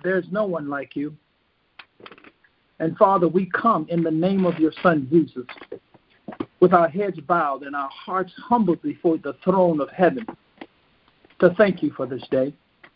there's no one like you. And Father, we come in the name of your Son, Jesus, with our heads bowed and our hearts humbled before the throne of heaven, to thank you for this day,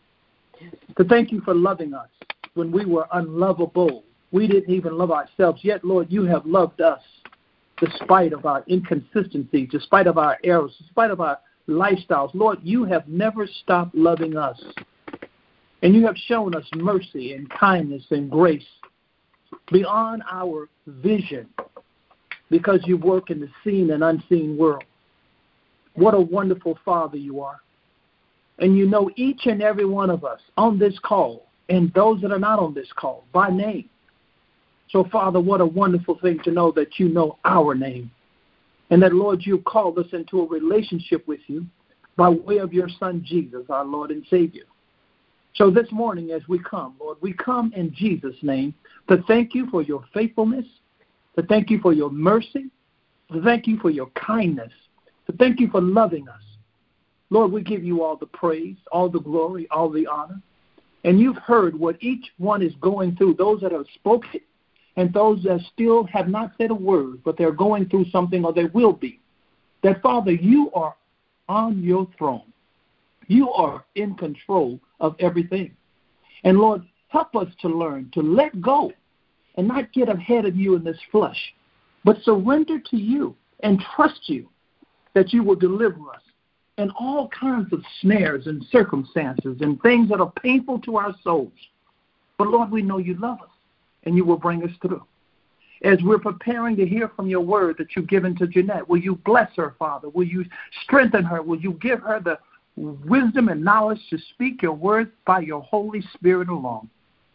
to thank you for loving us when we were unlovable. We didn't even love ourselves. Yet, Lord, you have loved us despite of our inconsistency, despite of our errors, despite of our lifestyles. Lord, you have never stopped loving us. And you have shown us mercy and kindness and grace beyond our vision, because you work in the seen and unseen world. What a wonderful Father you are. And you know each and every one of us on this call and those that are not on this call by name. So, Father, what a wonderful thing to know that you know our name, and that, Lord, you've called us into a relationship with you by way of your Son, Jesus, our Lord and Savior. So this morning as we come, Lord, we come in Jesus' name to thank you for your faithfulness, to thank you for your mercy, to thank you for your kindness, to thank you for loving us. Lord, we give you all the praise, all the glory, all the honor. And you've heard what each one is going through, those that have spoken and those that still have not said a word, but they're going through something or they will be. That, Father, you are on your throne. You are in control of everything. And, Lord, help us to learn to let go and not get ahead of you in this flesh, but surrender to you and trust you that you will deliver us in all kinds of snares and circumstances and things that are painful to our souls. But, Lord, we know you love us and you will bring us through. As we're preparing to hear from your word that you've given to Jeanette, will you bless her, Father? Will you strengthen her? Will you give her the wisdom and knowledge to speak your word by your Holy Spirit alone?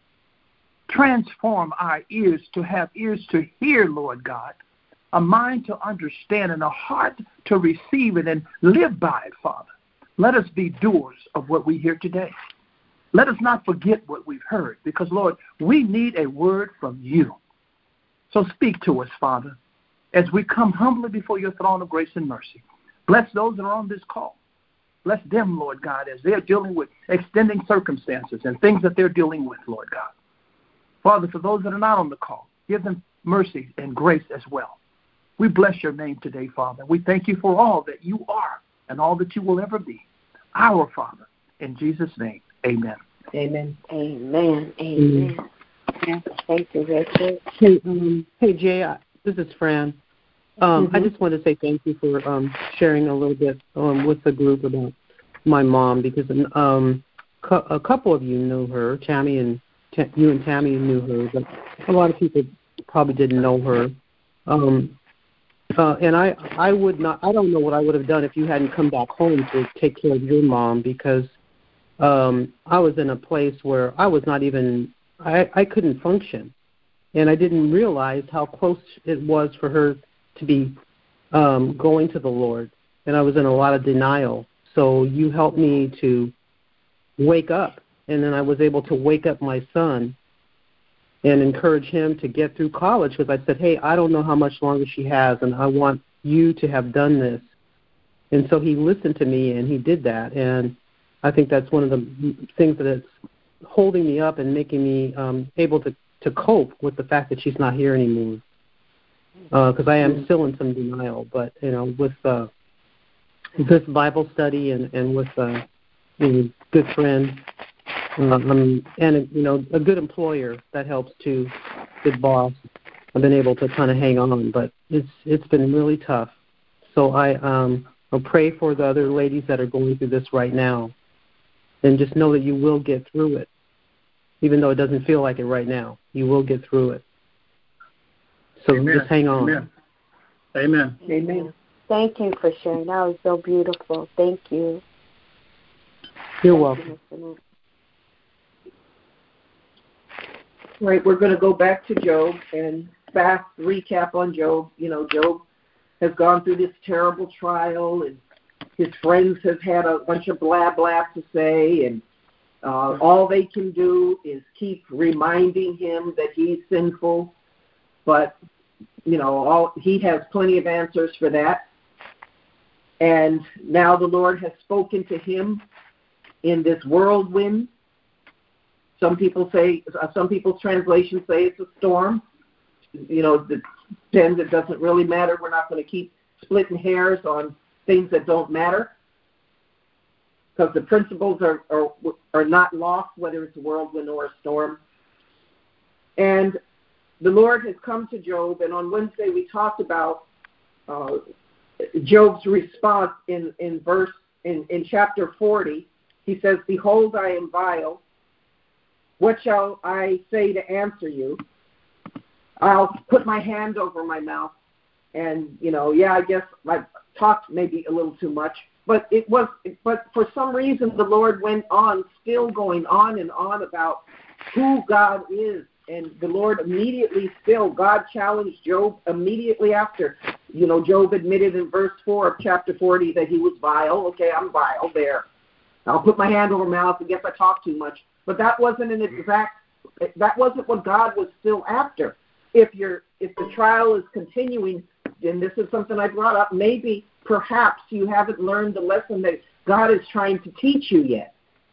Transform our ears to have ears to hear, Lord God, a mind to understand, and a heart to receive it and live by it, Father. Let us be doers of what we hear today. Let us not forget what we've heard, because, Lord, we need a word from you. So speak to us, Father, as we come humbly before your throne of grace and mercy. Bless those that are on this call. Bless them, Lord God, as they're dealing with extending circumstances and things that they're dealing with, Lord God. Father, for those that are not on the call, give them mercy and grace as well. We bless your name today, Father. We thank you for all that you are and all that you will ever be. Our Father, in Jesus' name, amen. Amen. Amen. Amen. Thank you, Richard. Hey, Jay, this is Fran. I just want to say thank you for sharing a little bit with the group about my mom, because a couple of you knew her. Tammy and you and Tammy knew her, but a lot of people probably didn't know her. And I would not. I don't know what I would have done if you hadn't come back home to take care of your mom, because I was in a place where I was not even. I couldn't function, and I didn't realize how close it was for her to be going to the Lord, and I was in a lot of denial. So you helped me to wake up, and then I was able to wake up my son and encourage him to get through college, because I said, hey, I don't know how much longer she has, and I want you to have done this. And so he listened to me, and he did that, and I think that's one of the things that is holding me up and making me able to cope with the fact that she's not here anymore. Because I am still in some denial, but with this Bible study and with a good friend, and a good employer that helps too, good boss, I've been able to kind of hang on, but it's been really tough. So I'll pray for the other ladies that are going through this right now, and just know that you will get through it, even though it doesn't feel like it right now. You will get through it. So Amen. Just hang on. Amen. Amen. Amen. Thank you for sharing. That was so beautiful. Thank you. You're welcome. Right, we're going to go back to Job and fast recap on Job. Job has gone through this terrible trial, and his friends have had a bunch of blah, blah to say, and all they can do is keep reminding him that he's sinful. But, he has plenty of answers for that. And now the Lord has spoken to him in this whirlwind. Some people's translations say it's a storm. It doesn't really matter. We're not going to keep splitting hairs on things that don't matter, because the principles are not lost, whether it's a whirlwind or a storm. And the Lord has come to Job, and on Wednesday we talked about Job's response in chapter 40. He says, "Behold, I am vile. What shall I say to answer you? I'll put my hand over my mouth." And, I guess I talked maybe a little too much. But for some reason the Lord went on, still going on and on about who God is. And the Lord God challenged Job immediately after. Job admitted in verse 4 of chapter 40 that he was vile. Okay, I'm vile there. I'll put my hand over my mouth. I guess I talk too much. But that wasn't what God was still after. If the trial is continuing, and this is something I brought up, perhaps you haven't learned the lesson that God is trying to teach you yet.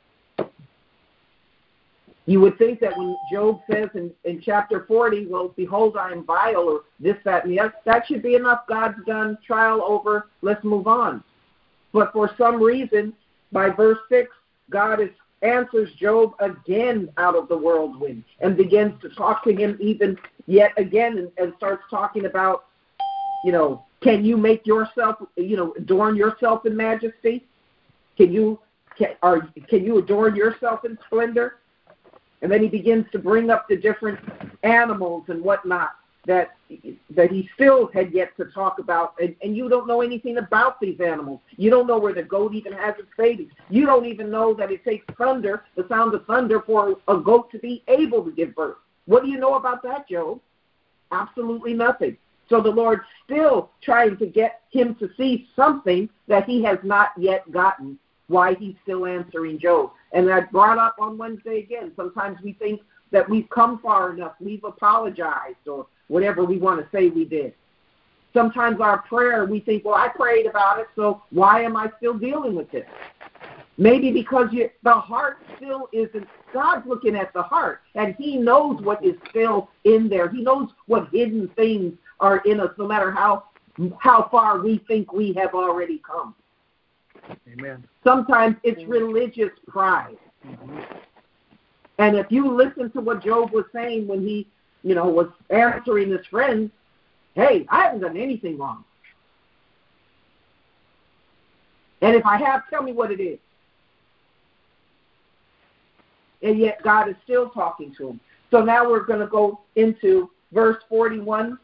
You would think that when Job says in chapter 40, well, behold, I am vile, or this, that, and the other, that should be enough. God's done, trial over, let's move on. But for some reason, by verse 6, God answers Job again out of the whirlwind and begins to talk to him even yet again and starts talking about, can you make yourself, adorn yourself in majesty? Can you adorn yourself in splendor? And then he begins to bring up the different animals and whatnot that he still had yet to talk about. And you don't know anything about these animals. You don't know where the goat even has its babies. You don't even know that it takes thunder, the sound of thunder, for a goat to be able to give birth. What do you know about that, Job? Absolutely nothing. So the Lord's still trying to get him to see something that he has not yet gotten, why he's still answering Job. And I brought up on Wednesday again, sometimes we think that we've come far enough, we've apologized, or whatever we want to say we did. Sometimes our prayer, we think, well, I prayed about it, so why am I still dealing with this? Maybe because the heart still isn't, God's looking at the heart, and he knows what is still in there. He knows what hidden things are in us, no matter how far we think we have already come. Amen. Sometimes it's religious pride. Mm-hmm. And if you listen to what Job was saying when he, was answering his friends, hey, I haven't done anything wrong. And if I have, tell me what it is. And yet God is still talking to him. So now we're going to go into verse 41.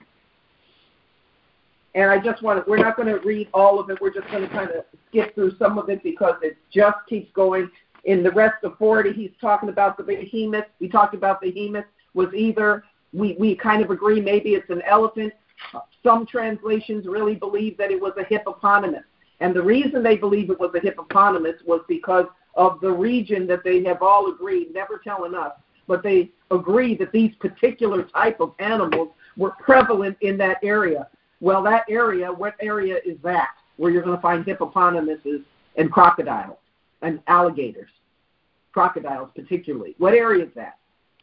And we're not going to read all of it. We're just going to kind of skip through some of it because it just keeps going. In the rest of 40, he's talking about the behemoth. We talked about the behemoth was either, we kind of agree, maybe it's an elephant. Some translations really believe that it was a hippopotamus. And the reason they believe it was a hippopotamus was because of the region that they have all agreed, never telling us, but they agree that these particular type of animals were prevalent in that area. Well, that area, what area is that? Where you're going to find hippopotamuses and crocodiles and alligators. Crocodiles particularly. What area is that?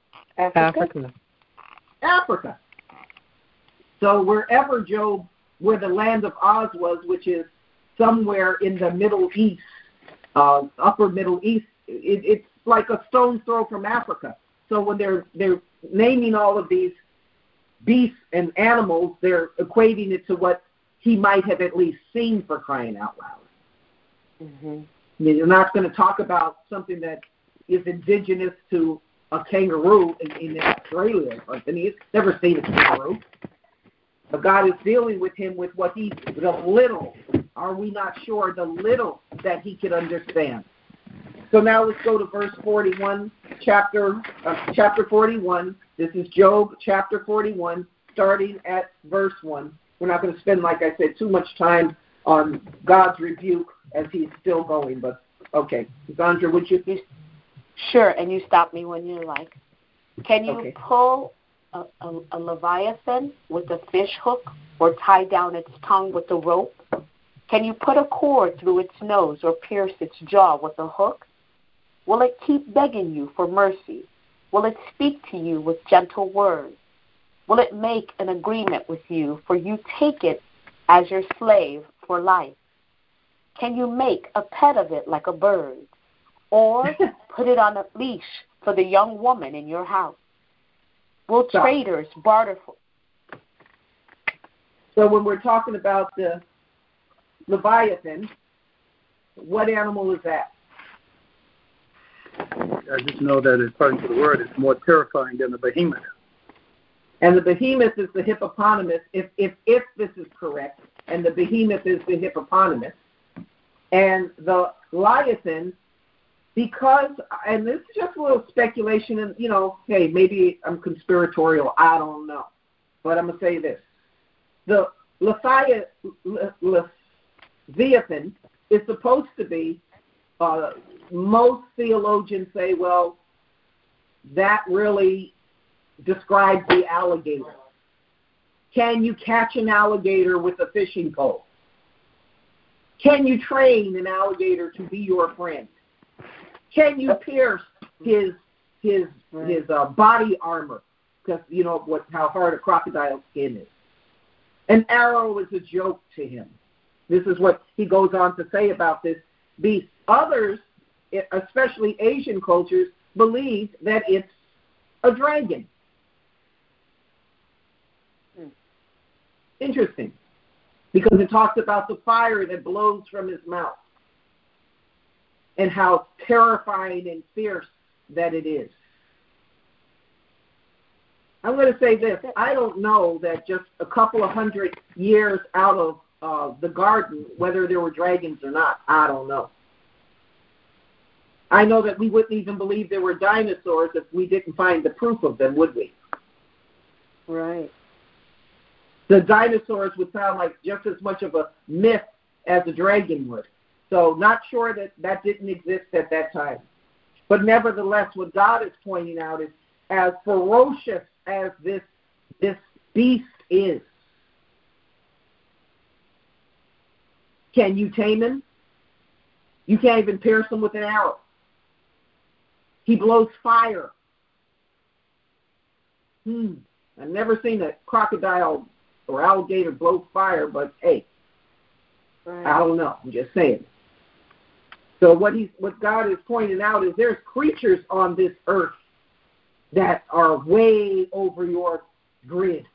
Africa. So wherever where the land of Oz was, which is somewhere in the Middle East, upper Middle East, it's like a stone's throw from Africa. So when they're naming all of these beasts and animals, they're equating it to what he might have at least seen, for crying out loud. Mm-hmm. I mean, you're not going to talk about something that is indigenous to a kangaroo in Australia. And he's never seen a kangaroo. But God is dealing with him with the little, are we not sure, the little that he could understand. So now let's go to verse 41, chapter 41. This is Job, chapter 41, starting at verse 1. We're not going to spend, like I said, too much time on God's rebuke as he's still going. But, okay. Sandra, would you? Sure, and you stop me when you like. Can you pull a leviathan with a fish hook or tie down its tongue with a rope? Can you put a cord through its nose or pierce its jaw with a hook? Will it keep begging you for mercy? Will it speak to you with gentle words? Will it make an agreement with you, for you take it as your slave for life? Can you make a pet of it like a bird, or put it on a leash for the young woman in your house? Will traders barter for? So when we're talking about the Leviathan, what animal is that? I just know that according to the word, it's more terrifying than the behemoth. And the behemoth is the hippopotamus, if this is correct, and the behemoth is the hippopotamus. And the Leviathan, because, and this is just a little speculation, and, hey, maybe I'm conspiratorial, I don't know. But I'm going to say this. The Leviathan is supposed to be, most theologians say, well, that really describes the alligator. Can you catch an alligator with a fishing pole? Can you train an alligator to be your friend? Can you pierce his body armor? Because you know how hard a crocodile's skin is. An arrow is a joke to him. This is what he goes on to say about this beast. Others, especially Asian cultures, believe that it's a dragon. Interesting. Because it talks about the fire that blows from his mouth and how terrifying and fierce that it is. I'm going to say this. I don't know that just a couple of 100 years out of the garden, whether there were dragons or not, I don't know. I know that we wouldn't even believe there were dinosaurs if we didn't find the proof of them, would we? Right. The dinosaurs would sound like just as much of a myth as a dragon would. So not sure that didn't exist at that time. But nevertheless, what God is pointing out is as ferocious as this beast is, can you tame him? You can't even pierce him with an arrow. He blows fire. I've never seen a crocodile or alligator blow fire, but hey, right. I don't know. I'm just saying. So what God is pointing out is there's creatures on this earth that are way over your grid.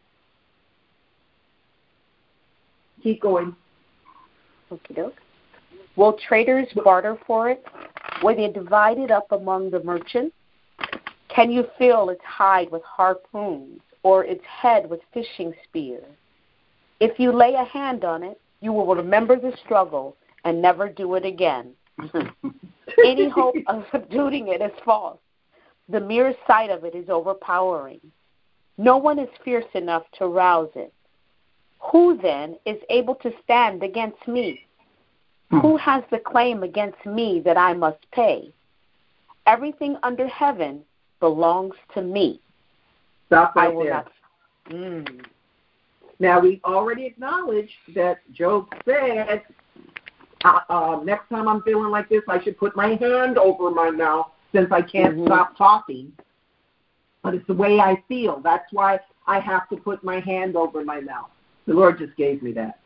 Keep going. Okie doke. Will traders barter for it? Will they divide it up among the merchants? Can you fill its hide with harpoons or its head with fishing spears? If you lay a hand on it, you will remember the struggle and never do it again. Any hope of subduing it is false. The mere sight of it is overpowering. No one is fierce enough to rouse it. Who then is able to stand against me? Who has the claim against me that I must pay? Everything under heaven belongs to me. Stop right there. Now, we already acknowledged that Job said, next time I'm feeling like this, I should put my hand over my mouth since I can't stop talking. But it's the way I feel. That's why I have to put my hand over my mouth. The Lord just gave me that.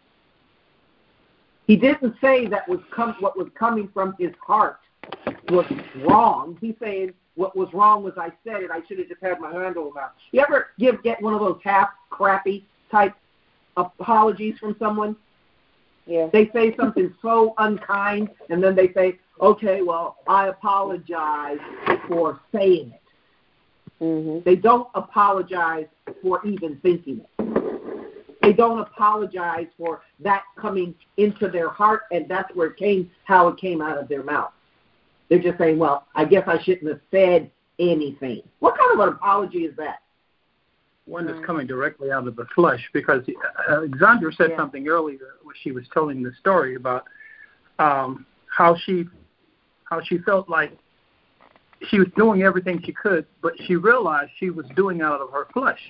He didn't say that what was coming from his heart was wrong. He's saying what was wrong was I said it. I should have just had my hand over my mouth. You ever get one of those half crappy type apologies from someone? Yeah. They say something so unkind, and then they say, okay, well, I apologize for saying it. They don't apologize for even thinking it. They don't apologize for that coming into their heart, and that's how it came out of their mouth. They're just saying, well, I guess I shouldn't have said anything. What kind of an apology is that? One that's coming directly out of the flesh, because Alexandra said something earlier when she was telling the story about how she felt like she was doing everything she could, but she realized she was doing out of her flesh.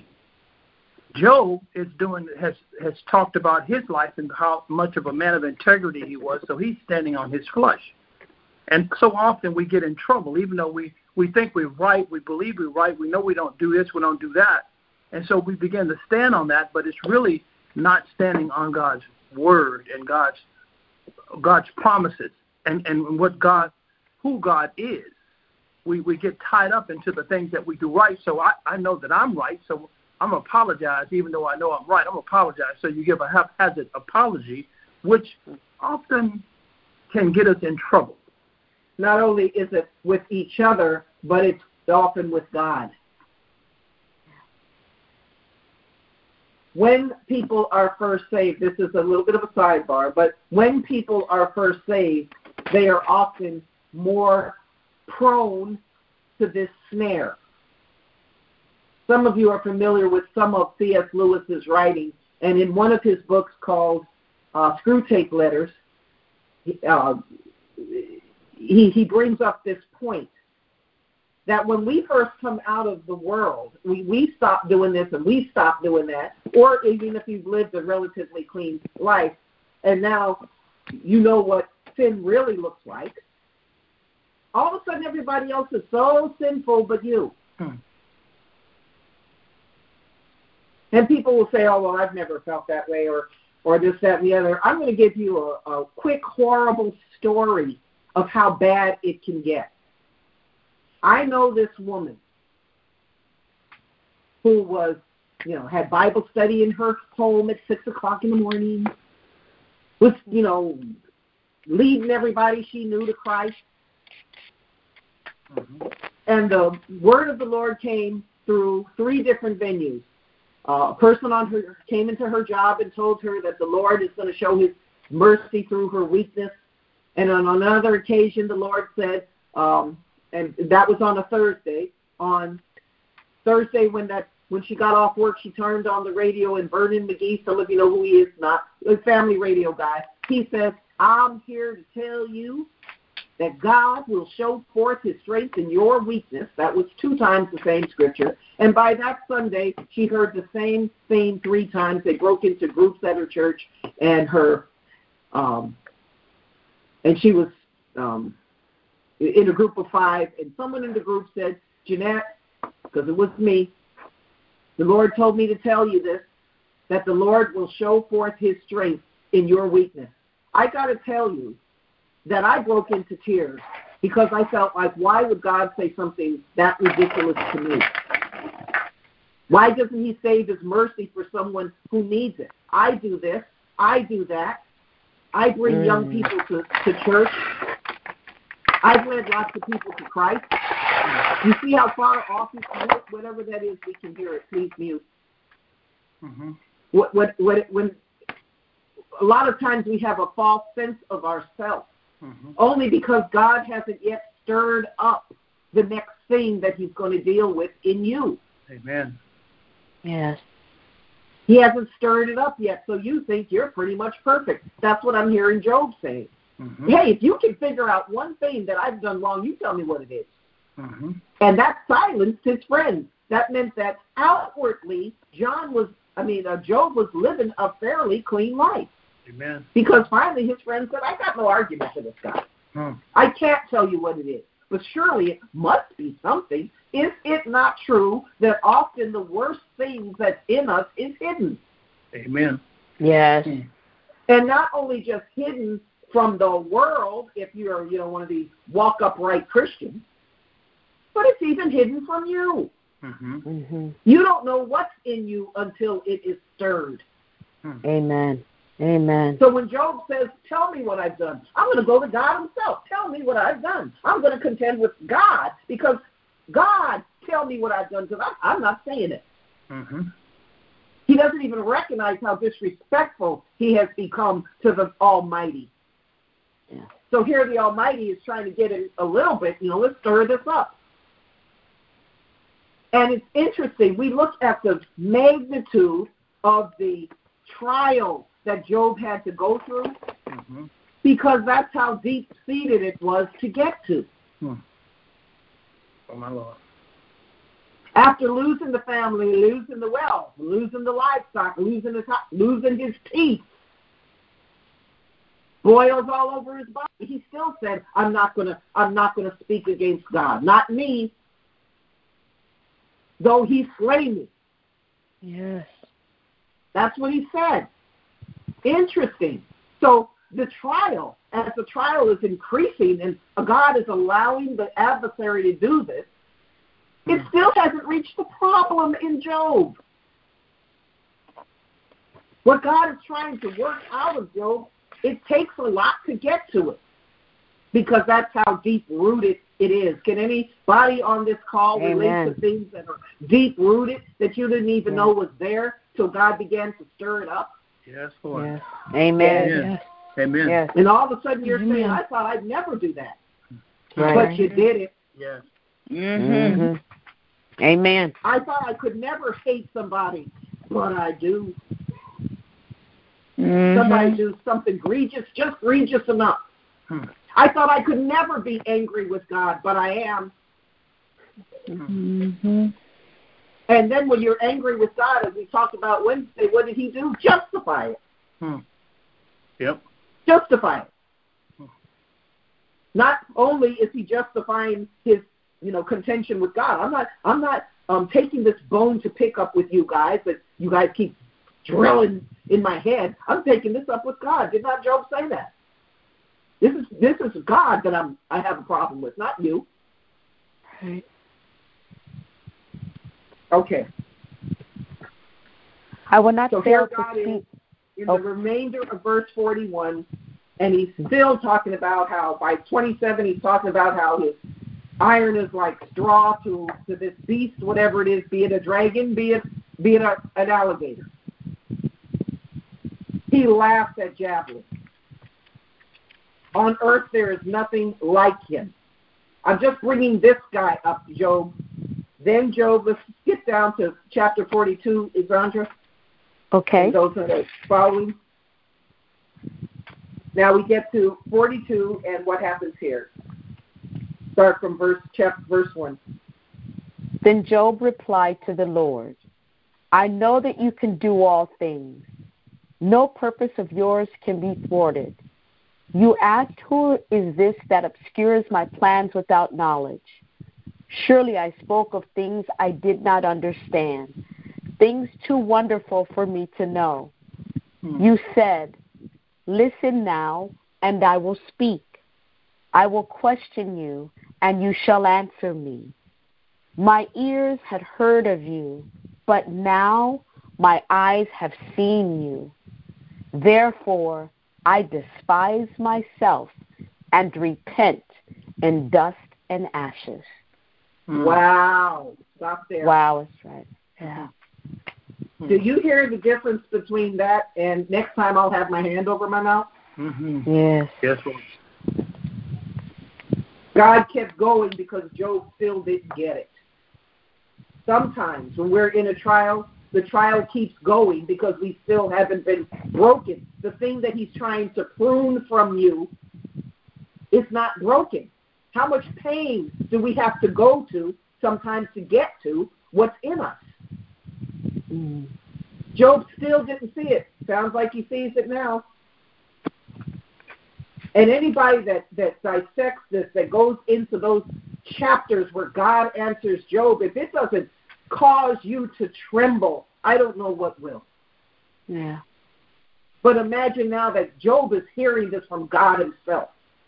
Job has talked about his life and how much of a man of integrity he was, so he's standing on his flesh. And so often we get in trouble, even though we we think we're right, we believe we're right, we know we don't do this, we don't do that. And so we begin to stand on that, but it's really not standing on God's word and God's promises and who God is. We get tied up into the things that we do right. So I know that I'm right, so I'm going to apologize even though I know I'm right. I'm going to apologize. So you give a haphazard apology, which often can get us in trouble. Not only is it with each other, but it's often with God. When people are first saved, this is a little bit of a sidebar, but when people are first saved, they are often more prone to this snare. Some of you are familiar with some of C.S. Lewis's writing, and in one of his books called Screwtape Letters, he brings up this point that when we first come out of the world, we stop doing this and we stop doing that, or even if you've lived a relatively clean life, and now you know what sin really looks like, all of a sudden everybody else is so sinful but you. And people will say, oh, well, I've never felt that way, or this, that, and the other. I'm going to give you a quick, horrible story of how bad it can get. I know this woman who was, had Bible study in her home at 6 o'clock in the morning, was, leading everybody she knew to Christ. Mm-hmm. And the word of the Lord came through 3 different venues. A person came into her job and told her that the Lord is going to show his mercy through her weakness. And on another occasion, the Lord said, and that was on a Thursday. On Thursday, when she got off work, she turned on the radio, and Vernon McGee, some of you know who he is, not a family radio guy, he says, I'm here to tell you that God will show forth his strength in your weakness. That was 2 times the same scripture. And by that Sunday, she heard the same thing 3 times. They broke into groups at her church, and and she was in a group of 5, and someone in the group said, Jeanette, because it was me, the Lord told me to tell you this, that the Lord will show forth his strength in your weakness. I got to tell you that I broke into tears because I felt like, why would God say something that ridiculous to me? Why doesn't he save his mercy for someone who needs it? I do this. I do that. I bring young people to church. I've led lots of people to Christ. You see how far off you can do it? Whatever that is, we can hear it. Please mute. Mm-hmm. When a lot of times we have a false sense of ourselves, only because God hasn't yet stirred up the next thing that he's going to deal with in you. Amen. Yes. He hasn't stirred it up yet, so you think you're pretty much perfect. That's what I'm hearing Job saying. Mm-hmm. Hey, if you can figure out one thing that I've done wrong, you tell me what it is. Mm-hmm. And that silenced his friends. That meant that outwardly, Job was living a fairly clean life. Amen. Because finally his friend said, I got no argument for this guy. I can't tell you what it is, but surely it must be something. Is it not true that often the worst things that's in us is hidden? Amen. Yes. And not only just hidden from the world, if you're, one of these walk upright Christians, but it's even hidden from you. Mm-hmm. Mm-hmm. You don't know what's in you until it is stirred. Amen. Amen. So when Job says, tell me what I've done, I'm going to go to God himself. Tell me what I've done. I'm going to contend with God because God, tell me what I've done because I'm not saying it. Mm-hmm. He doesn't even recognize how disrespectful he has become to the Almighty. Yeah. So here the Almighty is trying to get it a little bit, let's stir this up. And it's interesting. We look at the magnitude of the trial that Job had to go through because that's how deep-seated it was to get to. Oh, my Lord. After losing the family, losing the wealth, losing the livestock, losing his teeth, boils all over his body. He still said, I'm not gonna speak against God. Not me. Though he slay me. Yes. That's what he said. Interesting. So the trial, as the trial is increasing and God is allowing the adversary to do this, it still hasn't reached the problem in Job. What God is trying to work out of Job, it takes a lot to get to it because that's how deep-rooted it is. Can anybody on this call relate to things that are deep-rooted that you didn't even know was there till God began to stir it up? Yes, Lord. Yes. Amen. Yes. Amen. Yes. And all of a sudden you're saying, I thought I'd never do that. Right. But you did it. Yes. Mm-hmm. Amen. I thought I could never hate somebody, but I do. Somebody do something egregious, just egregious enough. I thought I could never be angry with God, but I am. And then when you're angry with God, as we talked about Wednesday, what did he do? Justify it. Yep. Justify it. Not only is he justifying his, contention with God. I'm not taking this bone to pick up with you guys that you guys keep drilling in my head. I'm taking this up with God. Did not Job say that? This is God that I have a problem with, not you. Right. Okay. I will not so fail here God to is speak. In the remainder of verse 41, and he's still talking about how by 27 he's talking about how his iron is like straw to this beast, whatever it is, be it a dragon, be it an alligator. He laughs at javelin. On earth there is nothing like him. I'm just bringing this guy up, Job. Then Job, let's get down to chapter 42, Isandra. Okay. And those are following. Now we get to 42, and what happens here? Start from verse 1. Then Job replied to the Lord, I know that you can do all things. No purpose of yours can be thwarted. You asked, who is this that obscures my plans without knowledge? Surely I spoke of things I did not understand, things too wonderful for me to know. You said, listen now, and I will speak. I will question you, and you shall answer me. My ears had heard of you, but now my eyes have seen you. Therefore, I despise myself and repent in dust and ashes. Wow. Stop there. Wow, that's right. Yeah. Do you hear the difference between that and next time I'll have my hand over my mouth? Yes. Yes, Lord. God kept going because Job still didn't get it. Sometimes when we're in a trial, the trial keeps going because we still haven't been broken. The thing that he's trying to prune from you is not broken. How much pain do we have to go to sometimes to get to what's in us? Job still didn't see it. Sounds like he sees it now. And anybody that dissects this, that goes into those chapters where God answers Job, if it doesn't cause you to tremble, I don't know what will. Yeah. But imagine now that Job is hearing this from God himself.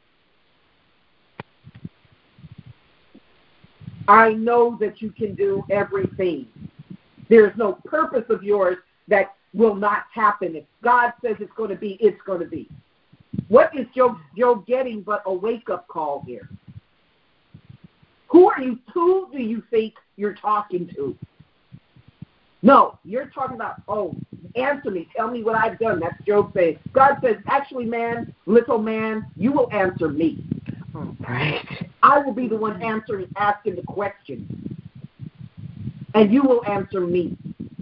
I know that you can do everything. There's no purpose of yours that will not happen. If God says it's going to be, it's going to be. What is Job getting but a wake-up call here? Who do you think you're talking to? No, you're talking about, answer me. Tell me what I've done. That's Job saying. God says, actually, man, little man, you will answer me. Right. I will be the one asking the question. And you will answer me.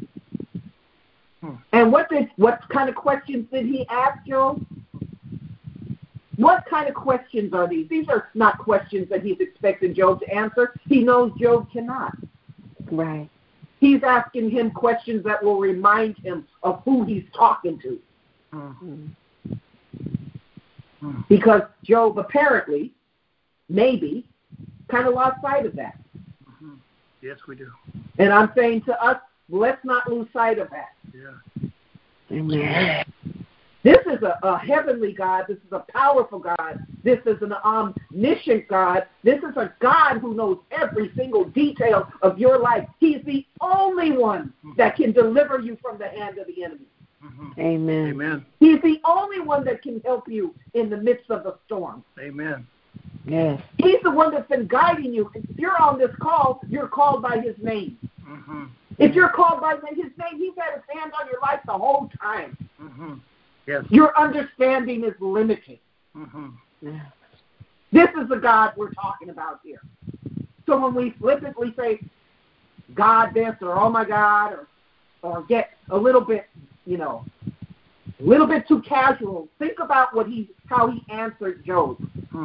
And what kind of questions did he ask Job? What kind of questions are these? These are not questions that he's expecting Job to answer. He knows Job cannot. Right. He's asking him questions that will remind him of who he's talking to. Because Job apparently, maybe, kind of lost sight of that. Yes, we do. And I'm saying to us, let's not lose sight of that. Yeah. Amen. This is a heavenly God. This is a powerful God. This is an omniscient God. This is a God who knows every single detail of your life. He's the only one that can deliver you from the hand of the enemy. Amen. Amen. He's the only one that can help you in the midst of a storm. Amen. Yes. He's the one that's been guiding you. If you're on this call, you're called by his name. If you're called by his name, he's had his hand on your life the whole time. Yes. Your understanding is limited. Yeah. This is the God we're talking about here. So when we flippantly say, God this, or oh my God, or get a little bit, a little bit too casual, think about how he answered Job.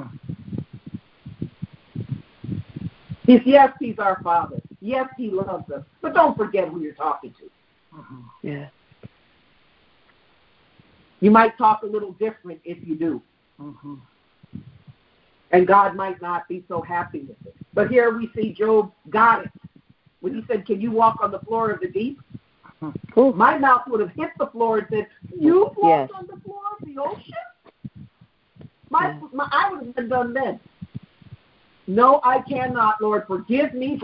Yes, he's our Father. Yes, he loves us. But don't forget who you're talking to. Yeah. You might talk a little different if you do. And God might not be so happy with it. But here we see Job got it. When he said, can you walk on the floor of the deep? My mouth would have hit the floor and said, you walk on the floor of the ocean? I would have been done then. No, I cannot, Lord. Forgive me.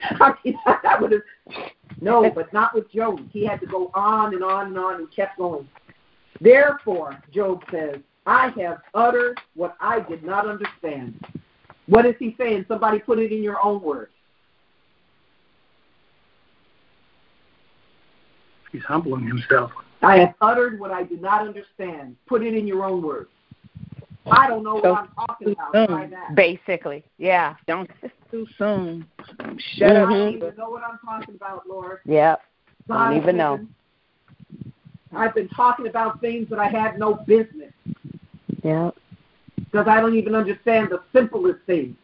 No, but not with Job. He had to go on and on and on and kept going. Therefore, Job says, I have uttered what I did not understand. What is he saying? Somebody put it in your own words. He's humbling himself. I have uttered what I did not understand. Put it in your own words. I don't know what I'm talking about. Try that. Basically, yeah. Don't too soon. Shut up. I don't even know what I'm talking about, Lord. Yep. Don't even know. I've been talking about things that I had no business. Yeah. Because I don't even understand the simplest things.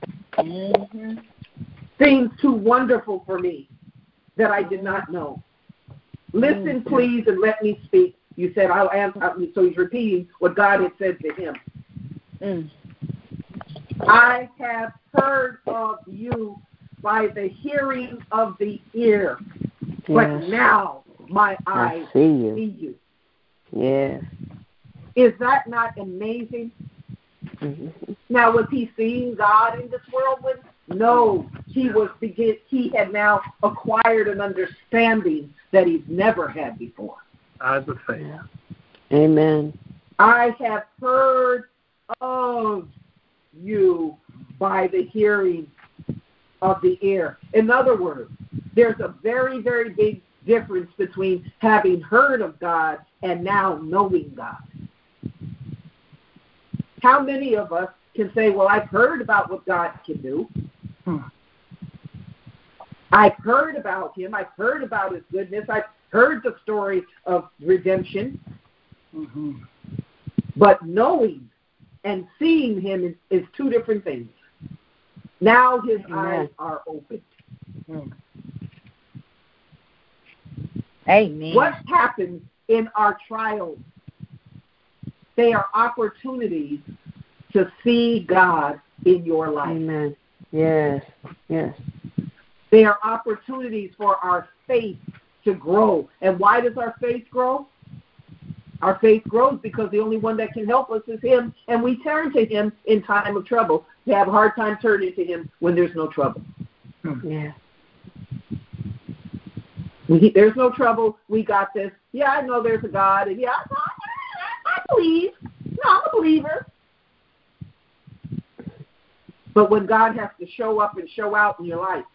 Things too wonderful for me that I did not know. Listen, please, and let me speak. You said, I'll answer. So he's repeating what God had said to him. I have heard of you by the hearing of the ear. But now my eyes see you. Yes. Is that not amazing? Now, was he seeing God in this world? No. He had now acquired an understanding that he's never had before. Eyes of faith. Yeah. Amen. I have heard of you by the hearing of the ear. In other words, there's a very, very big difference between having heard of God and now knowing God. How many of us can say, well, I've heard about what God can do. I've heard about him. I've heard about his goodness. I've heard the story of redemption. But knowing and seeing him is two different things. Now his eyes are opened. Amen. What happens in our trials? They are opportunities to see God in your life. Amen. Yes. Yes. They are opportunities for our faith to grow. And why does our faith grow? Our faith grows because the only one that can help us is him, and we turn to him in time of trouble. We have a hard time turning to him when there's no trouble. Yeah. There's no trouble. We got this. Yeah, I know there's a God. And yeah, I believe. No, I'm a believer. But when God has to show up and show out in your life,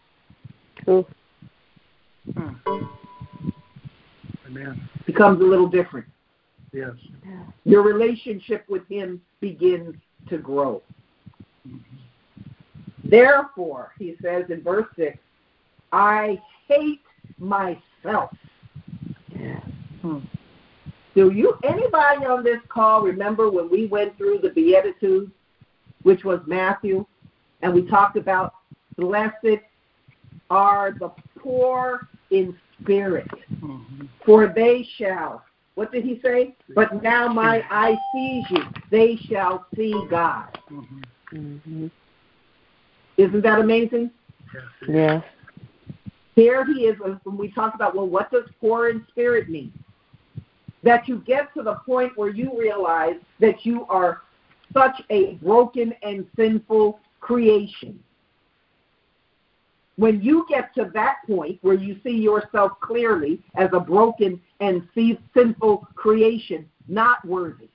Amen. becomes a little different. Yes. Your relationship with him begins to grow. Therefore, he says in verse 6, I hate myself. Yeah. Do anybody on this call remember when we went through the Beatitudes, which was Matthew, and we talked about blessed are the poor in spirit, for they shall What did he say? But now my eye sees you. They shall see God. Mm-hmm. Isn't that amazing? Yes. Here he is when we talk about, well, what does poor in spirit mean? That you get to the point where you realize that you are such a broken and sinful creation. When you get to that point where you see yourself clearly as a broken and sinful creation, not worthy,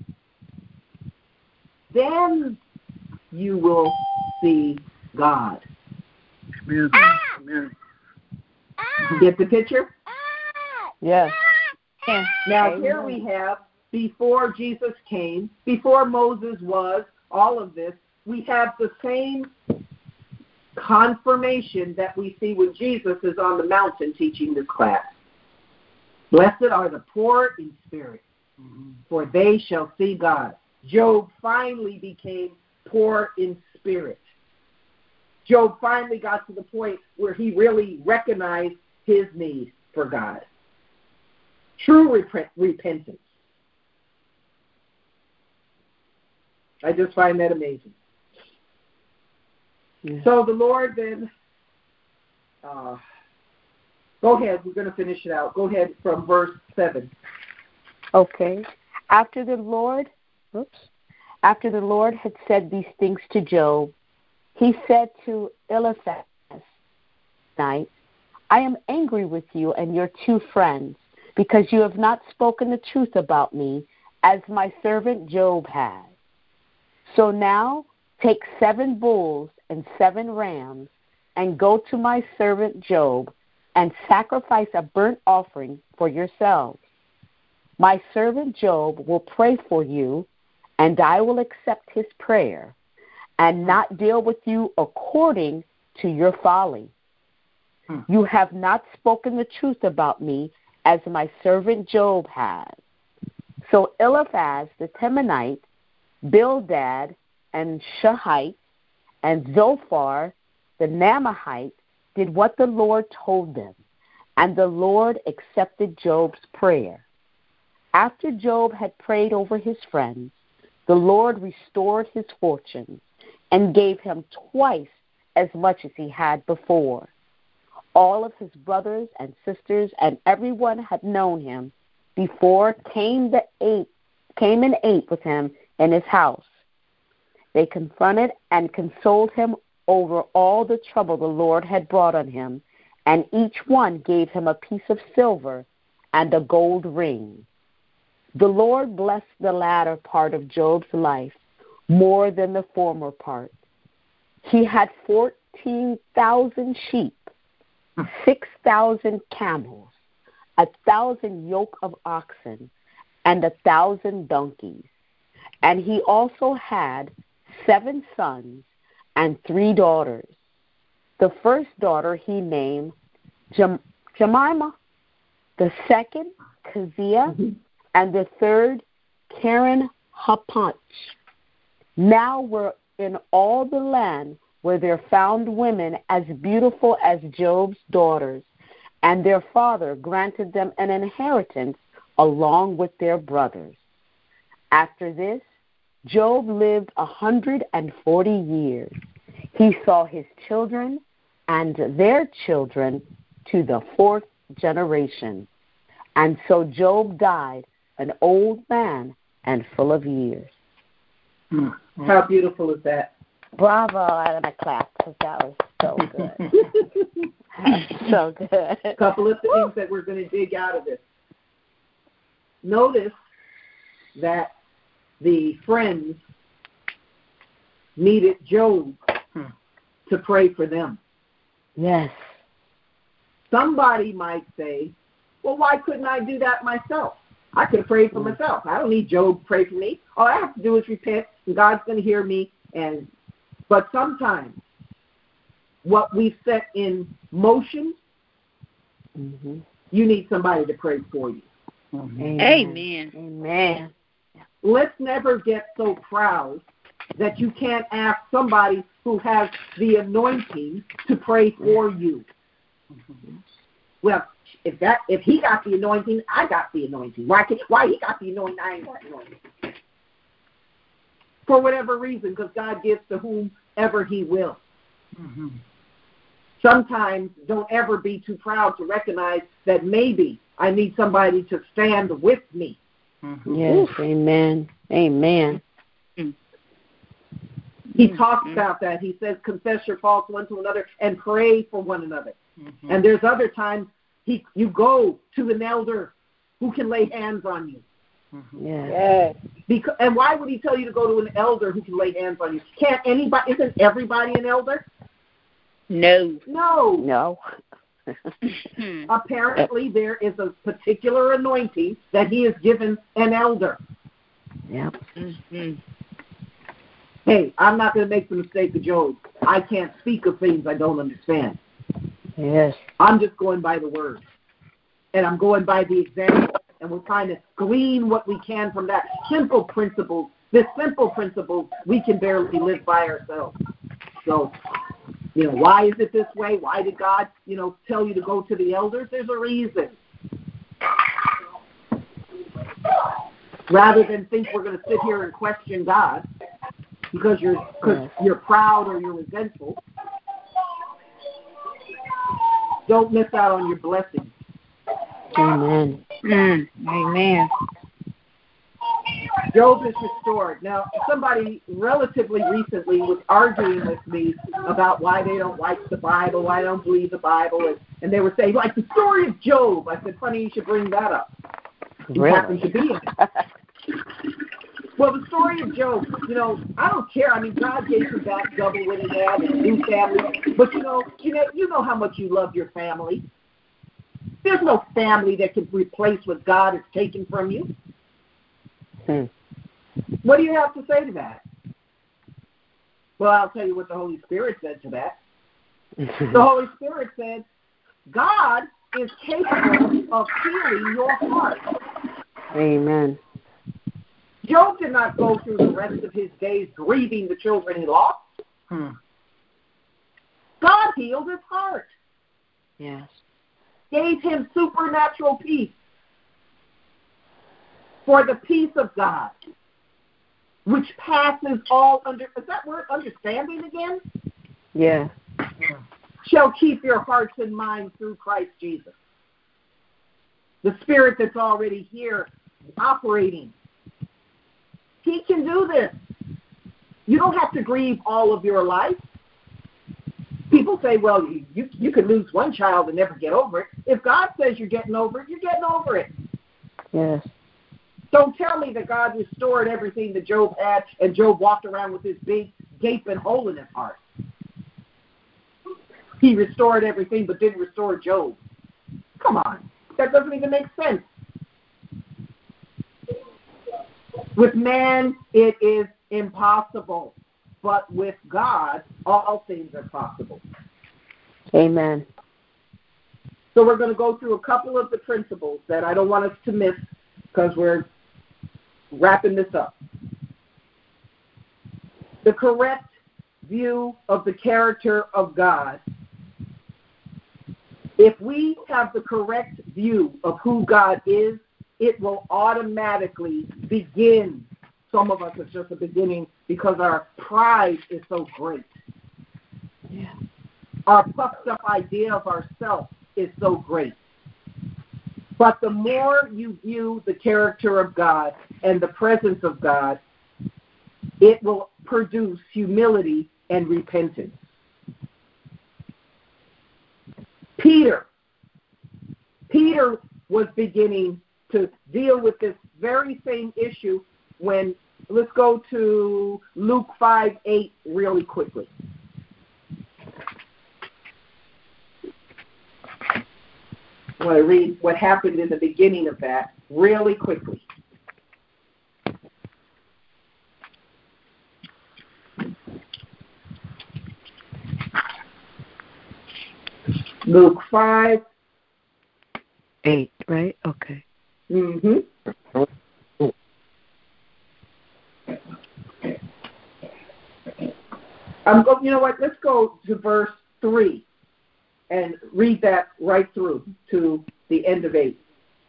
then you will see God. Amen. Amen. Get the picture? Yes. Now here we have, before Jesus came, before Moses was, all of this, we have the same confirmation that we see when Jesus is on the mountain teaching this class. Blessed are the poor in spirit, for they shall see God. Job finally became poor in spirit. Job finally got to the point where he really recognized his need for God. True repentance. I just find that amazing. Yeah. So the Lord then, go ahead, we're going to finish it out. Go ahead from verse 7. Okay. After the Lord had said these things to Job, he said to Eliphaz, I am angry with you and your 2 friends, because you have not spoken the truth about me, as my servant Job has. So now take 7 bulls and 7 rams, and go to my servant Job, and sacrifice a burnt offering for yourselves. My servant Job will pray for you, and I will accept his prayer, and not deal with you according to your folly. You have not spoken the truth about me, as my servant Job has. So Eliphaz the Temanite, Bildad, and Shahite, and Zophar the Naamahite did what the Lord told them, and the Lord accepted Job's prayer. After Job had prayed over his friends, the Lord restored his fortunes and gave him twice as much as he had before. All of his brothers and sisters and everyone had known him before came and ate with him in his house. They confronted and consoled him over all the trouble the Lord had brought on him, and each one gave him a piece of silver and a gold ring. The Lord blessed the latter part of Job's life more than the former part. He had 14,000 sheep, 6,000 camels, 1,000 yoke of oxen, and 1,000 donkeys. And he also had 7 sons and 3 daughters. The first daughter he named Jemima, the second Keziah, and the third Karen Hapach. Now were in all the land where there found women as beautiful as Job's daughters, and their father granted them an inheritance along with their brothers. After this, Job lived 140 years. He saw his children and their children to the 4th generation. And so Job died an old man and full of years. How beautiful is that? Bravo, and I clap, because that was so good. So good. A couple of things that we're going to dig out of this. Notice that the friends needed Job to pray for them. Yes. Somebody might say, well, why couldn't I do that myself? I could have prayed for myself. I don't need Job to pray for me. All I have to do is repent, and God's going to hear me. But sometimes what we've set in motion, you need somebody to pray for you. Amen. Amen. Let's never get so proud that you can't ask somebody who has the anointing to pray for you. Well, if he got the anointing, I got the anointing. Why he got the anointing, I ain't got the anointing? For whatever reason, because God gives to whomever he will. Mm-hmm. Sometimes don't ever be too proud to recognize that maybe I need somebody to stand with me. Mm-hmm. Yes, amen. Amen. He talks about that. He says, confess your faults one to another and pray for one another. Mm-hmm. And there's other times you go to an elder who can lay hands on you. Mm-hmm. Yes. And why would he tell you to go to an elder who can lay hands on you? Can't anybody? Isn't everybody an elder? No. Apparently, there is a particular anointing that he has given an elder. Yep. Mm-hmm. Hey, I'm not going to make the mistake of Job. I can't speak of things I don't understand. Yes. I'm just going by the word. And I'm going by the example. And we're trying to glean what we can from that simple principle. This simple principle we can barely live by ourselves. So, why is it this way? Why did God, tell you to go to the elders? There's a reason. Rather than think we're going to sit here and question God because you're proud or you're resentful, don't miss out on your blessings. Amen. Amen. Job is restored. Now, somebody relatively recently was arguing with me about why they don't like the Bible, why they don't believe the Bible, and they were saying, like the story of Job. I said, funny you should bring that up. It happened to be in it. Well, the story of Job, I don't care. I mean, God gave him back double what he had, a new family. But, you know how much you love your family. There's no family that can replace what God has taken from you. What do you have to say to that? Well, I'll tell you what the Holy Spirit said to that. The Holy Spirit said, God is capable of healing your heart. Amen. Job did not go through the rest of his days grieving the children he lost. God healed his heart. Yes. Gave him supernatural peace. For the peace of God, which passes all is that word understanding again? Yeah. Shall keep your hearts and minds through Christ Jesus. The Spirit that's already here operating. He can do this. You don't have to grieve all of your life. People say, well, you could lose one child and never get over it. If God says you're getting over it, you're getting over it. Yes. Don't tell me that God restored everything that Job had and Job walked around with this big gaping hole in his heart. He restored everything but didn't restore Job. Come on. That doesn't even make sense. With man, it is impossible. But with God, all things are possible. Amen. So we're going to go through a couple of the principles that I don't want us to miss because we're wrapping this up. The correct view of the character of God. If we have the correct view of who God is, it will automatically begin. Some of us, it's just a beginning because our pride is so great. Yeah. Our puffed up idea of ourselves is so great. But the more you view the character of God and the presence of God, it will produce humility and repentance. Peter was beginning to deal with this very same issue when, let's go to Luke 5:8 really quickly. I want to read what happened in the beginning of that really quickly. Luke 5:8, right? Okay. Mm-hmm. You know what? Let's go to verse 3. and read that right through to the end of 8.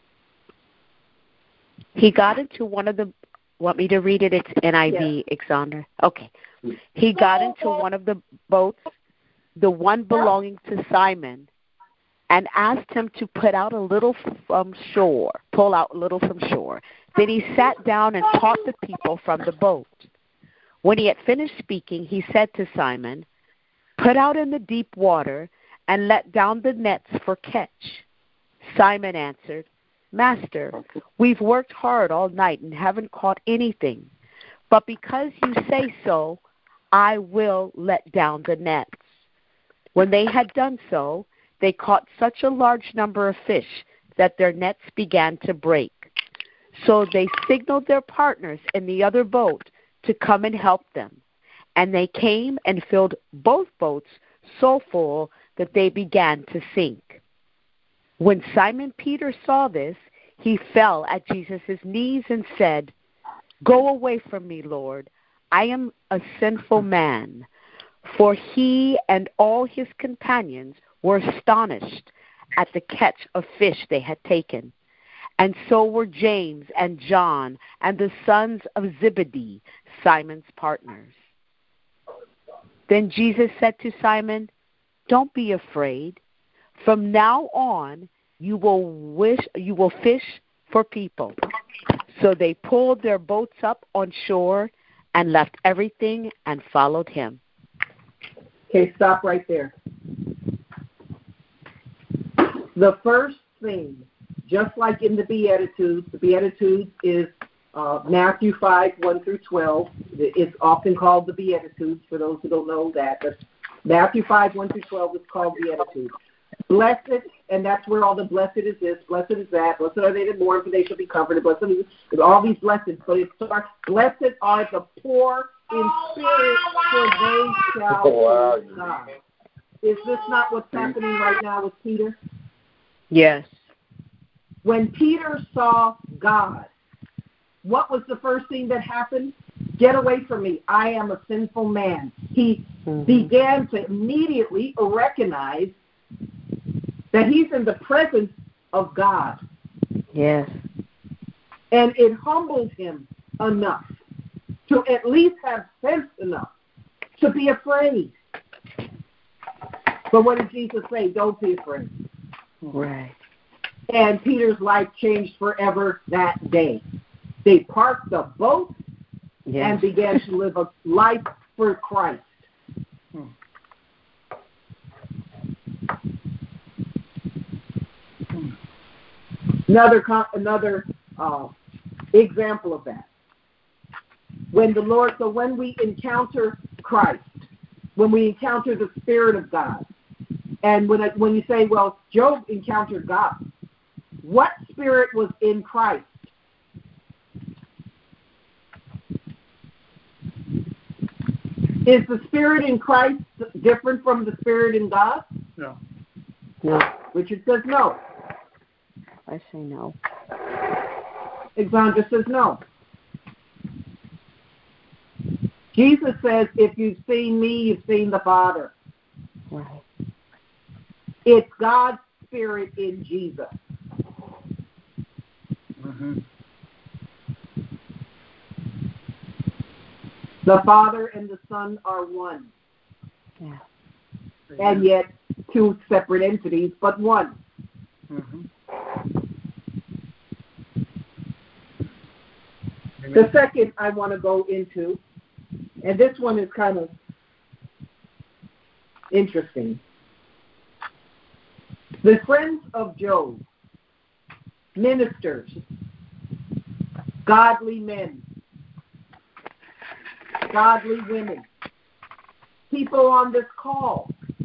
He got into one of the, want me to read it? It's NIV, yeah. Alexander. Okay. He got into one of the boats, the one belonging to Simon, and asked him to put out a little from shore, pull out a little from shore. Then he sat down and taught the people from the boat. When he had finished speaking, he said to Simon, "Put out in the deep water and let down the nets for catch." Simon answered, "Master, we've worked hard all night and haven't caught anything. But because you say so, I will let down the nets." When they had done so, they caught such a large number of fish that their nets began to break. So they signaled their partners in the other boat to come and help them. And they came and filled both boats so full that they began to sink. When Simon Peter saw this, he fell at Jesus' knees and said, "Go away from me, Lord. I am a sinful man." For he and all his companions were astonished at the catch of fish they had taken. And so were James and John and the sons of Zebedee, Simon's partners. Then Jesus said to Simon, "Don't be afraid. From now on, you will fish for people." So they pulled their boats up on shore and left everything and followed him. Okay, stop right there. The first thing, just like in the Beatitudes is Matthew 5, 1 through 12. It's often called the Beatitudes, for those who don't know that. But Matthew 5, 1 through 12 is called Beatitudes. Blessed, and that's where all the blessed is this, blessed is that, blessed are they that mourn, for they shall be comforted, blessed is all these blessings. But it starts, blessed are the poor in spirit, for they shall see God. Is this not what's happening right now with Peter? Yes. When Peter saw God, what was the first thing that happened? Get away from me. I am a sinful man. He began to immediately recognize that he's in the presence of God. Yes. And it humbled him enough to at least have sense enough to be afraid. But what did Jesus say? Don't be afraid. Right. And Peter's life changed forever that day. They parked the boat and began to live a life for Christ. Another example of that. When we encounter Christ, when we encounter the Spirit of God, and when you say, well, Job encountered God, what spirit was in Christ? Is the Spirit in Christ different from the Spirit in God? No. No. Richard says no. I say no. Alexandra says no. Jesus says, if you've seen me, you've seen the Father. Right. It's God's Spirit in Jesus. Mm-hmm. The Father and the Son are one. Yeah. And yet two separate entities, but one. Mm-hmm. The second I want to go into, and this one is kind of interesting. The friends of Job, ministers, godly men, godly women, people on this call,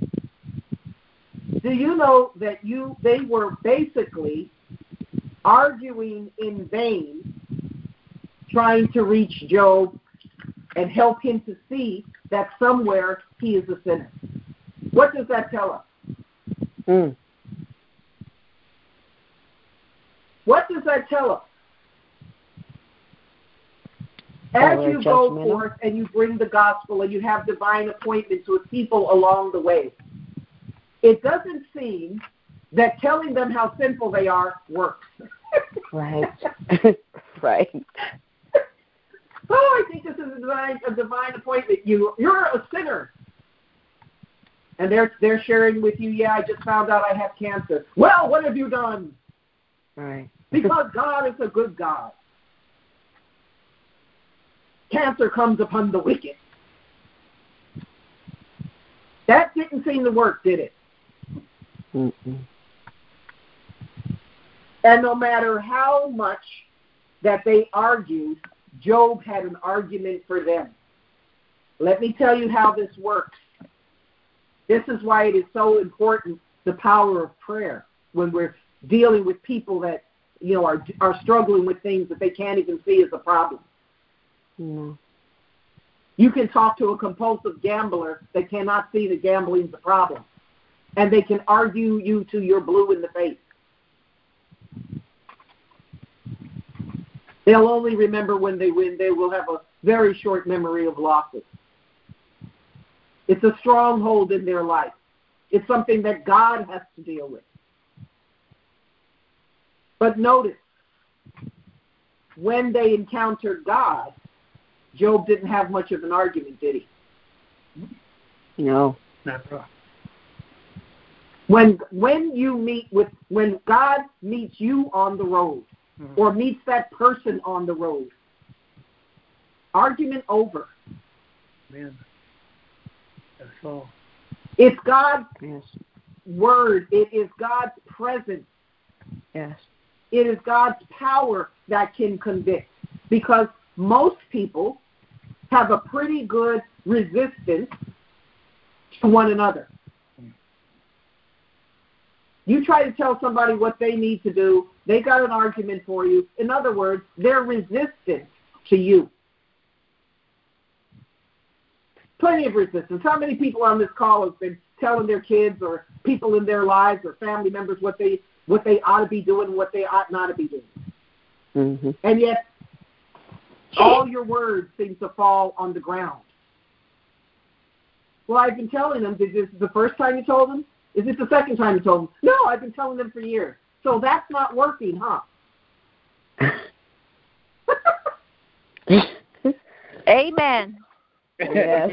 do you know that they were basically arguing in vain, trying to reach Job and help him to see that somewhere he is a sinner? What does that tell us? What does that tell us? As you go forth and you bring the gospel and you have divine appointments with people along the way, it doesn't seem that telling them how sinful they are works. Right. Right. Oh, I think this is a divine appointment. You're a sinner. And they're sharing with you, yeah, I just found out I have cancer. Well, what have you done? Right. Because God is a good God. Cancer comes upon the wicked. That didn't seem to work, did it? Mm-mm. And no matter how much that they argued, Job had an argument for them. Let me tell you how this works. This is why it is so important, the power of prayer, when we're dealing with people that, are struggling with things that they can't even see as a problem. Mm. You can talk to a compulsive gambler that cannot see that gambling is a problem, and they can argue you till you're blue in the face. They'll only remember when they win. They will have a very short memory of losses. It's a stronghold in their life. It's something that God has to deal with. But notice, when they encountered God, Job didn't have much of an argument, did he? No. Not right. When God meets you on the road, or meets that person on the road, argument over. Man. That's all. It's God's Yes. word. It is God's presence. Yes. It is God's power that can convict. Because most people have a pretty good resistance to one another. You try to tell somebody what they need to do, they got an argument for you. In other words, they're resistant to you. Plenty of resistance. How many people on this call have been telling their kids or people in their lives or family members what they ought to be doing and what they ought not to be doing? Mm-hmm. And yet, all your words seem to fall on the ground. Well, I've been telling them. Is this the first time you told them? Is it the second time you told them? No, I've been telling them for years. So that's not working, huh? Amen. Yes.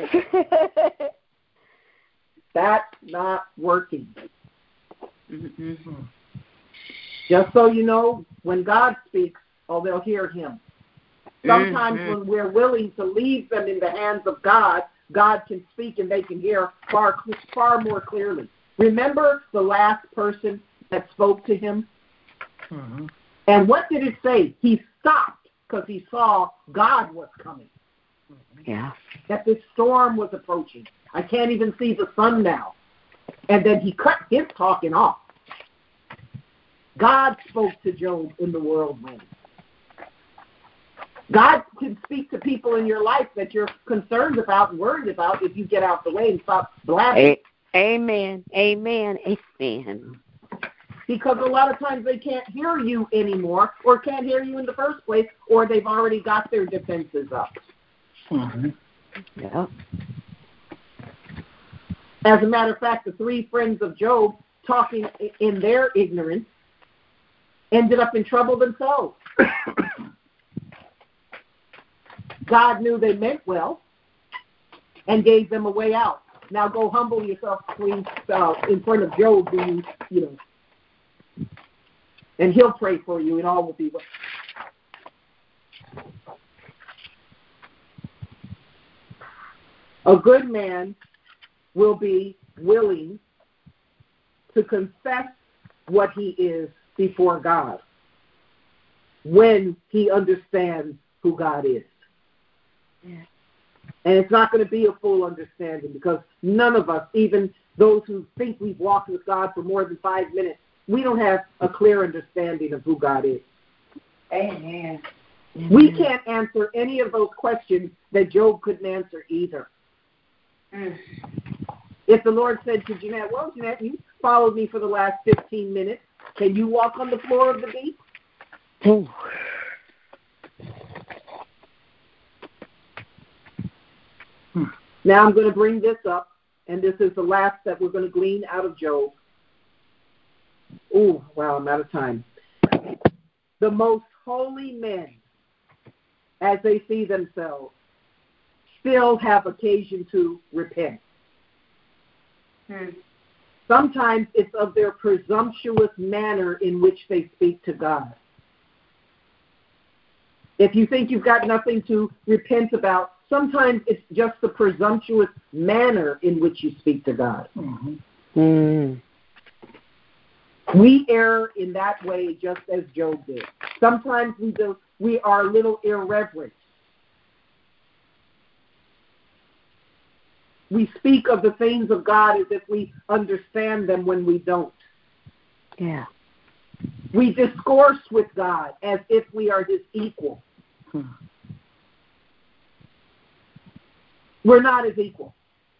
That's not working. Mm-hmm. Just so you know, when God speaks, they'll hear him. Sometimes when we're willing to leave them in the hands of God, God can speak and they can hear far more clearly. Remember the last person that spoke to him? Mm-hmm. And what did it say? He stopped because he saw God was coming. Yeah. That this storm was approaching. I can't even see the sun now. And then he cut his talking off. God spoke to Job in the whirlwind. God can speak to people in your life that you're concerned about and worried about if you get out the way and stop blabbing. Amen. Amen. Amen. Because a lot of times they can't hear you anymore or can't hear you in the first place, or they've already got their defenses up. Mm-hmm. Yeah. As a matter of fact, the three friends of Job, talking in their ignorance, ended up in trouble themselves. God knew they meant well and gave them a way out. Now go humble yourself, please, in front of Job, and he'll pray for you, and all will be well. A good man will be willing to confess what he is before God when he understands who God is. Yeah. And it's not going to be a full understanding because none of us, even those who think we've walked with God for more than 5 minutes, we don't have a clear understanding of who God is. Amen. We can't answer any of those questions that Job couldn't answer either. If the Lord said to Jeanette, well, Jeanette, you followed me for the last 15 minutes. Can you walk on the floor of the deep? Ooh. Now I'm going to bring this up, and this is the last that we're going to glean out of Job. Oh, wow, I'm out of time. The most holy men, as they see themselves, still have occasion to repent. Sometimes it's of their presumptuous manner in which they speak to God. If you think you've got nothing to repent about, sometimes it's just the presumptuous manner in which you speak to God. We err in that way just as Job did. Sometimes we are a little irreverent. We speak of the things of God as if we understand them when we don't. Yeah. We discourse with God as if we are his equal. We're not his equal.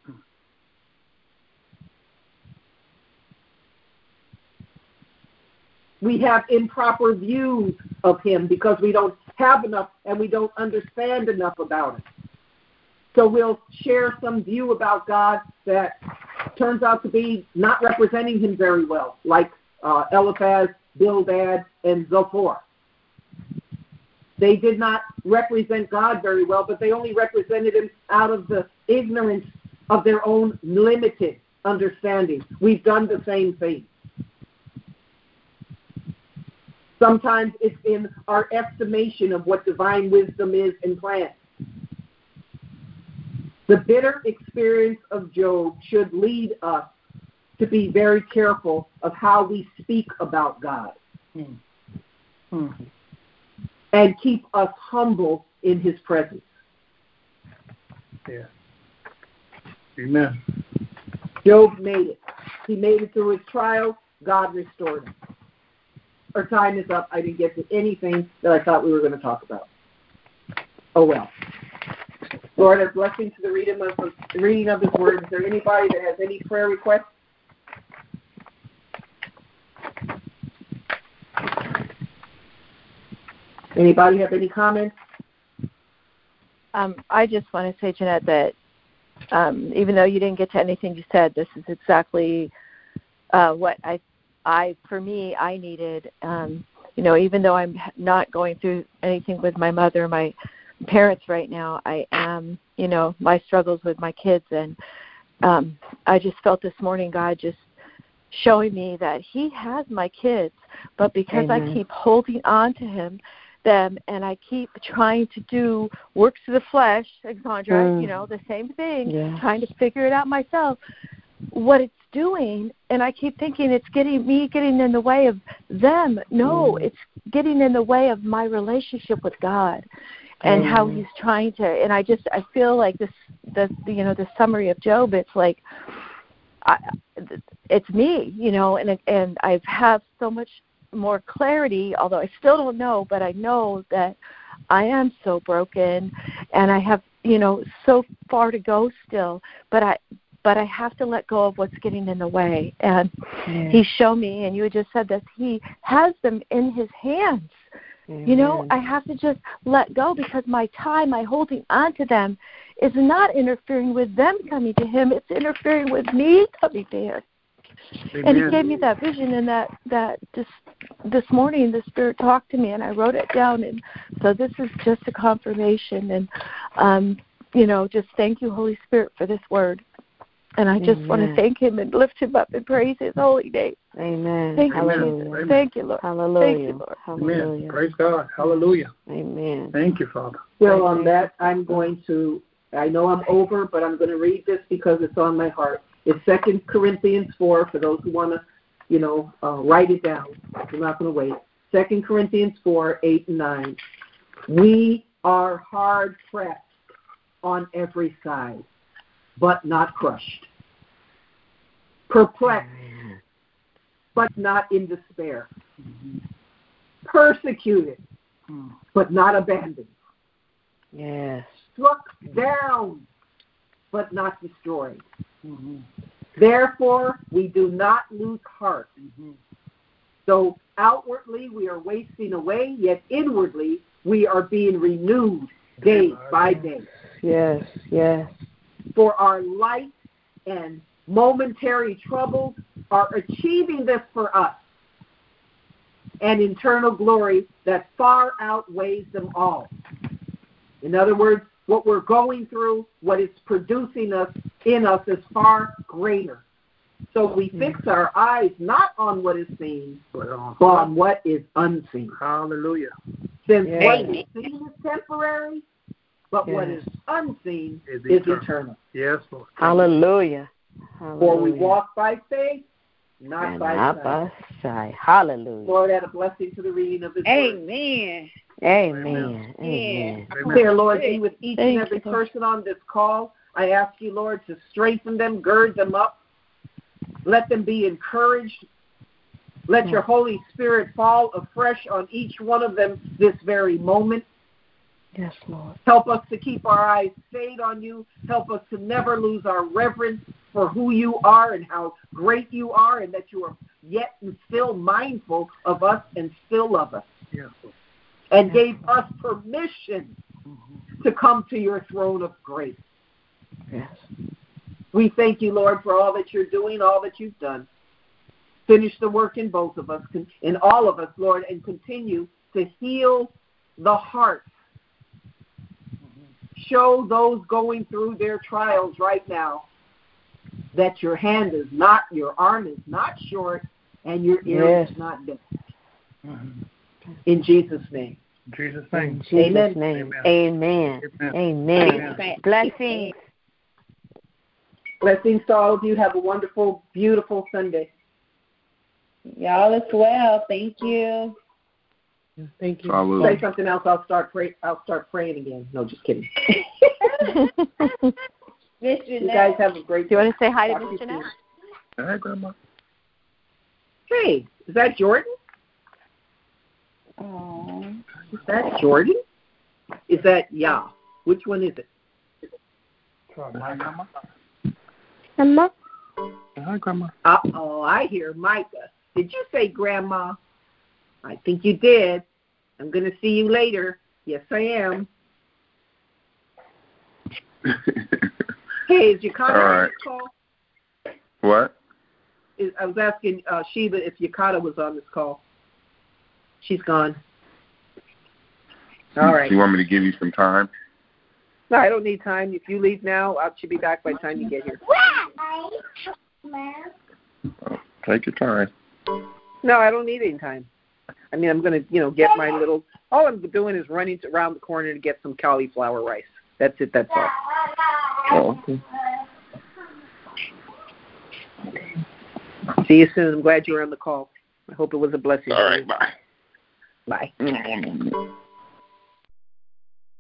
We have improper views of him because we don't have enough and we don't understand enough about it. So we'll share some view about God that turns out to be not representing him very well, like Eliphaz, Bildad, and Zophar. They did not represent God very well, but they only represented him out of the ignorance of their own limited understanding. We've done the same thing. Sometimes it's in our estimation of what divine wisdom is and plan. The bitter experience of Job should lead us to be very careful of how we speak about God. And keep us humble in his presence. Yeah. Amen. Job made it. He made it through his trial. God restored him. Our time is up. I didn't get to anything that I thought we were going to talk about. Oh, well. Lord, a blessing to the reading of his word. Is there anybody that has any prayer requests? Anybody have any comments? I just want to say, Jeanette, that even though you didn't get to anything you said, this is exactly what for me, I needed. Even though I'm not going through anything with my mother, my parents right now, I am, my struggles with my kids. And I just felt this morning God just showing me that he has my kids, but because I keep holding on to them, and I keep trying to do works of the flesh, Alexandra, the same thing, trying to figure it out myself, what it's doing, and I keep thinking it's getting in the way of them. No, it's getting in the way of my relationship with God and how he's trying to, and I feel like the summary of Job, it's like, it's me, and I have so much more clarity, although I still don't know, but I know that I am so broken and I have, so far to go still, but I have to let go of what's getting in the way. And he showed me, and you had just said this, he has them in his hands. I have to just let go because my holding on to them is not interfering with them coming to him. It's interfering with me coming to him. Amen. And he gave me that vision, and that this morning the Spirit talked to me, and I wrote it down. And so this is just a confirmation. And, just thank you, Holy Spirit, for this word. And I just want to thank him and lift him up and praise his holy name. Amen. Thank you, Hallelujah. Thank you, Lord. Hallelujah. Thank you, Lord. Hallelujah. Amen. Praise God. Hallelujah. Amen. Thank you, Father. Well, on that, I know I'm over, but I'm going to read this because it's on my heart. It's 2 Corinthians 4, for those who want to, write it down. I'm not going to wait. 2 Corinthians 4, 8 and 9. We are hard pressed on every side, but not crushed. Perplexed, but not in despair. Persecuted, but not abandoned. Yes. Struck down, but not destroyed. Therefore, we do not lose heart. So outwardly we are wasting away, yet inwardly we are being renewed day by day. Yes, yes. For our light and momentary troubles are achieving this for us, an eternal glory that far outweighs them all. In other words, what we're going through, what is producing us in us is far greater. So we fix our eyes not on what is seen, but on what is unseen. Hallelujah. Since what is seen is temporary, but what is unseen is eternal. Yes, Lord. Hallelujah. For we walk by faith, not by sight. Hallelujah. Lord, add a blessing to the reading of His word. Amen. Amen. Amen. Dear Lord, be with each and every person on this call. I ask you, Lord, to strengthen them, gird them up. Let them be encouraged. Let your Holy Spirit fall afresh on each one of them this very moment. Yes, Lord. Help us to keep our eyes stayed on you. Help us to never lose our reverence for who you are and how great you are, and that you are yet and still mindful of us and still love us. Yes. And gave us permission to come to your throne of grace. Yes. We thank you, Lord, for all that you're doing, all that you've done. Finish the work in both of us, in all of us, Lord, and continue to heal the heart. Show those going through their trials right now that your hand is not, your arm is not short, and your ear is not deaf. In Jesus' name. In Jesus' name. In Jesus' name. Amen. Amen. Blessings. Blessings to all of you. Have a wonderful, beautiful Sunday. Y'all as well. Thank you. Thank you. Say something else. I'll start praying again. No, just kidding. You guys have a great day. Do you want to say hi to Miss Jeanette? Hi, Grandma. Hey, is that Jordan? Oh. Is that Jordan? Is that Yah? Which one is it? My Grandma. Grandma? Hi, Grandma. Uh-oh, I hear Micah. Did you say Grandma? I think you did. I'm going to see you later. Yes, I am. Hey, is Yakata on this call? What? I was asking Sheba if Yakata was on this call. She's gone. All right. You want me to give you some time? No, I don't need time. If you leave now, I should be back by the time you get here. Oh, take your time. No, I don't need any time. I mean, I'm going to, get my little, all I'm doing is running around the corner to get some cauliflower rice. That's it, that's all. Oh, okay. See you soon. I'm glad you were on the call. I hope it was a blessing. All right, bye. Bye.